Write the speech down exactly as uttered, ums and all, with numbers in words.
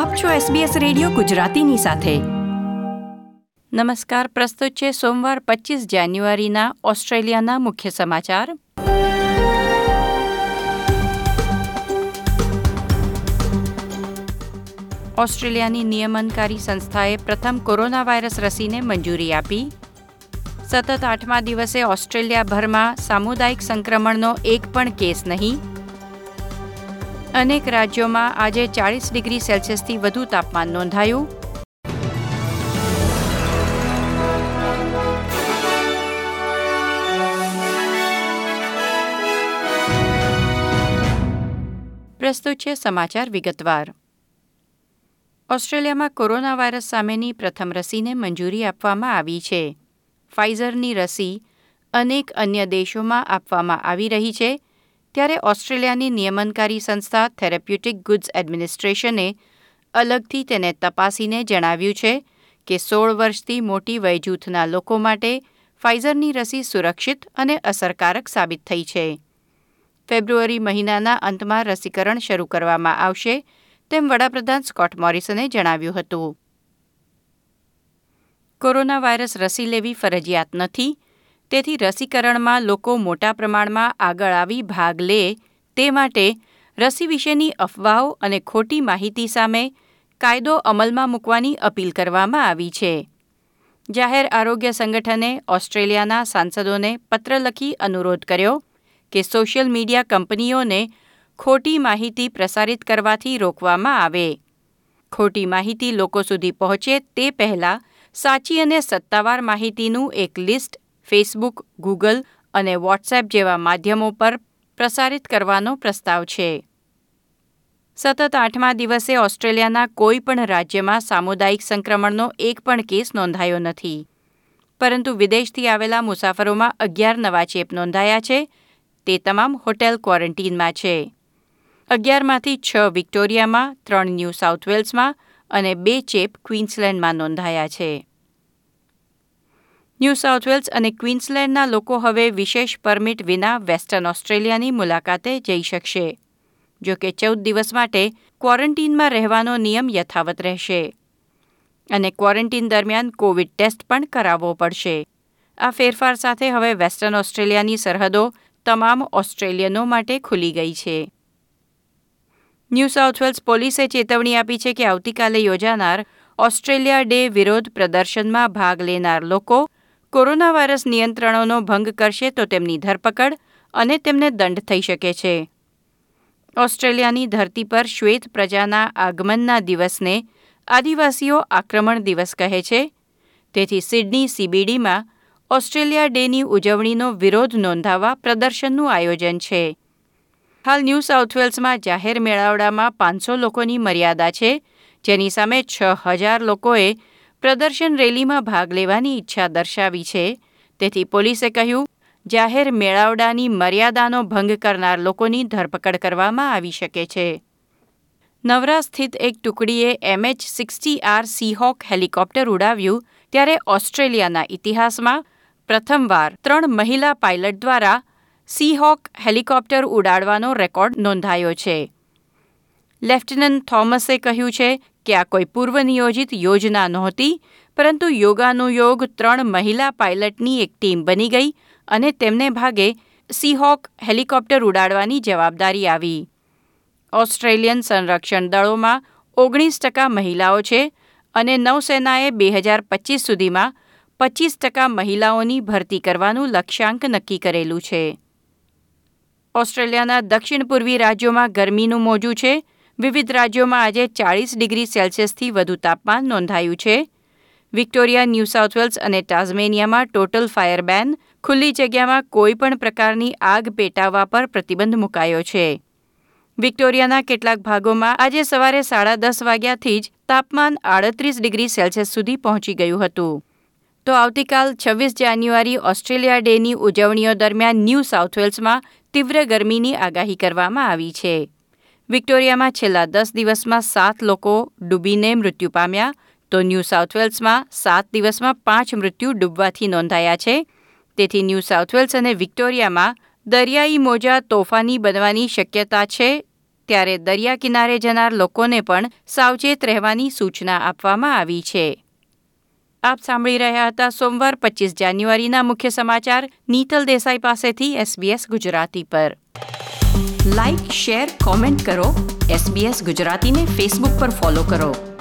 આપ છો SBS radio ગુજરાતીની સાથે. નમસ્કાર. પ્રસ્તુત છે સોમવાર પચીસ જાન્યુઆરીના ઓસ્ટ્રેલિયાના મુખ્ય સમાચાર. ઓસ્ટ્રેલિયાની નિયમનકારી સંસ્થાએ પ્રથમ કોરોના વાયરસ રસીને મંજૂરી આપી. સતત આઠમા દિવસે ઓસ્ટ્રેલિયાભરમાં સામુદાયિક સંક્રમણનો એક પણ કેસ નહીં. અનેક રાજ્યોમાં આજે ચાળીસ ડિગ્રી સેલ્સિયસથી વધુ તાપમાન નોંધાયું. પ્રસ્તુત છે સમાચાર વિગતવાર. ઓસ્ટ્રેલિયામાં કોરોના વાયરસ સામેની પ્રથમ રસીને મંજૂરી આપવામાં આવી છે. ફાઇઝરની રસી અનેક અન્ય દેશોમાં આપવામાં આવી રહી છે, ત્યારે ઓસ્ટ્રેલિયાની નિયમનકારી સંસ્થા થેરેપ્યુટિક ગુડ્સ એડમિનિસ્ટ્રેશને અલગથી તેને તપાસીને જણાવ્યું છે કે સોળ વર્ષથી મોટી વયજૂથના લોકો માટે ફાઇઝરની રસી સુરક્ષિત અને અસરકારક સાબિત થઈ છે. ફેબ્રુઆરી મહિનાના અંતમાં રસીકરણ શરૂ કરવામાં આવશે, તેમ વડાપ્રધાન સ્કોટ મોરિસને જણાવ્યું હતું. કોરોના વાયરસ રસી લેવી ફરજિયાત નથી, તેથી રસીકરણમાં લોકો મોટા પ્રમાણમાં આગળ આવી ભાગ લે તે માટે રસી વિશેની અફવાઓ અને ખોટી માહિતી સામે કાયદો અમલમાં મૂકવાની અપીલ કરવામાં આવી છે. જાહેર આરોગ્ય સંગઠને ઓસ્ટ્રેલિયાના સાંસદોને પત્ર લખી અનુરોધ કર્યો કે સોશિયલ મીડિયા કંપનીઓને ખોટી માહિતી પ્રસારિત કરવાથી રોકવામાં આવે. ખોટી માહિતી લોકો સુધી પહોંચે તે પહેલાં સાચી અને સત્તાવાર માહિતીનું એક લિસ્ટ ફેસબુક, ગૂગલ અને વોટ્સએપ જેવા માધ્યમો પર પ્રસારિત કરવાનો પ્રસ્તાવ છે. સતત આઠમા દિવસે ઓસ્ટ્રેલિયાના કોઈ પણ રાજ્યમાં સામુદાયિક સંક્રમણનો એક પણ કેસ નોંધાયો નથી, પરંતુ વિદેશથી આવેલા મુસાફરોમાં અગિયાર નવા ચેપ નોંધાયા છે. તે તમામ હોટેલ ક્વોરન્ટીનમાં છે. અગિયારમાંથી છ વિક્ટોરિયામાં, ત્રણ ન્યૂ સાઉથ વેલ્સમાં અને બે ચેપ ક્વીન્સલેન્ડમાં નોંધાયા છે. ન્યૂ સાઉથ વેલ્સ અને ક્વીન્સલેન્ડના લોકો હવે વિશેષ પરમિટ વિના વેસ્ટર્ન ઓસ્ટ્રેલિયાની મુલાકાતે જઈ શકશે. જો કે ચૌદ દિવસ માટે ક્વોરન્ટીનમાં રહેવાનો નિયમ યથાવત રહેશે અને ક્વોરન્ટીન દરમિયાન કોવિડ ટેસ્ટ પણ કરાવવો પડશે. આ ફેરફાર સાથે હવે વેસ્ટર્ન ઓસ્ટ્રેલિયાની સરહદો તમામ ઓસ્ટ્રેલિયનો માટે ખુલી ગઈ છે. ન્યૂ સાઉથ વેલ્સ પોલીસે ચેતવણી આપી છે કે આવતીકાલે યોજાનાર ઓસ્ટ્રેલિયા ડે વિરોધ પ્રદર્શનમાં ભાગ લેનાર લોકો કોરોના વાયરસ નિયંત્રણોનો ભંગ કરશે તો તેમની ધરપકડ અને તેમને દંડ થઈ શકે છે. ઓસ્ટ્રેલિયાની ધરતી પર શ્વેત પ્રજાના આગમનના દિવસને આદિવાસીઓ આક્રમણ દિવસ કહે છે, તેથી સિડની સીબીડીમાં ઓસ્ટ્રેલિયા ડેની ઉજવણીનો વિરોધ નોંધાવવા પ્રદર્શનનું આયોજન છે. હાલ ન્યૂ સાઉથ વેલ્સમાં જાહેર મેળાવડામાં પાંચસો લોકોની મર્યાદા છે, જેની સામે છ હજાર લોકોએ પ્રદર્શન રેલીમાં ભાગ લેવાની ઈચ્છા દર્શાવી છે. તેથી પોલીસે કહ્યું, જાહેર મેળાવડાની મર્યાદાનો ભંગ કરનાર લોકોની ધરપકડ કરવામાં આવી શકે છે. નવરા સ્થિત એક ટુકડીએ MH sixty R Seahawk helicopter ઉડાવ્યું, ત્યારે ઓસ્ટ્રેલિયાના ઇતિહાસમાં પ્રથમવાર ત્રણ મહિલા પાયલટ દ્વારા સીહોક હેલિકોપ્ટર ઉડાડવાનો રેકોર્ડ નોંધાયો છે. લેફ્ટનન્ટ થોમસે કહ્યું છે કે આ કોઈ પૂર્વનિયોજિત યોજના નહોતી, પરંતુ યોગાનુયોગ ત્રણ મહિલા પાયલટની એક ટીમ બની ગઈ અને તેમને ભાગે સીહોક હેલિકોપ્ટર ઉડાડવાની જવાબદારી આવી. ઓસ્ટ્રેલિયન સંરક્ષણ દળોમાં ઓગણીસ ટકા મહિલાઓ છે અને નૌસેનાએ બે હજાર પચીસ સુધીમાં પચીસ ટકા મહિલાઓની ભરતી કરવાનું લક્ષ્યાંક નક્કી કરેલું છે. ઓસ્ટ્રેલિયાના દક્ષિણ પૂર્વી રાજ્યોમાં ગરમીનું મોજું છે. વિવિધ રાજ્યોમાં આજે ચાળીસ ડિગ્રી સેલ્સિયસથી વધુ તાપમાન નોંધાયું છે. વિક્ટોરિયા, ન્યૂ સાઉથ વેલ્સ અને ટાઝમેનિયામાં ટોટલ ફાયર બેન, ખુલ્લી જગ્યામાં કોઈ પણ પ્રકારની આગ પેટાવવા પર પ્રતિબંધ મુકાયો છે. વિક્ટોરિયાના કેટલાક ભાગોમાં આજે સવારે સાડા દસ વાગ્યાથી જ તાપમાન આડત્રીસ ડિગ્રી સેલ્સિયસ સુધી પહોંચી ગયું હતું. તો આવતીકાલ છવ્વીસ જાન્યુઆરી ઓસ્ટ્રેલિયા ડેની ઉજવણીઓ દરમિયાન ન્યૂ સાઉથ વેલ્સમાં તીવ્ર ગરમીની આગાહી કરવામાં આવી છે. વિક્ટોરિયામાં છેલ્લા દસ દિવસમાં સાત લોકો ડૂબીને મૃત્યુ પામ્યા, તો ન્યૂ સાઉથ વેલ્સમાં સાત દિવસમાં પાંચ મૃત્યુ ડૂબવાથી નોંધાયા છે. તેથી ન્યૂ સાઉથ વેલ્સ અને વિક્ટોરિયામાં દરિયાઈ મોજા તોફાની બનવાની શક્યતા છે. ત્યારે દરિયા કિનારે જનાર લોકોને પણ સાવચેત રહેવાની સૂચના આપવામાં આવી છે. આપ સાંભળી રહ્યા હતા સોમવાર પચીસ જાન્યુઆરીના મુખ્ય સમાચાર નીતલ દેસાઈ પાસેથી એસબીએસ ગુજરાતી પર. લાઇક, શેર, કોમેન્ટ કરો. એસબીએસ ગુજરાતીને ફેસબુક પર ફોલો કરો.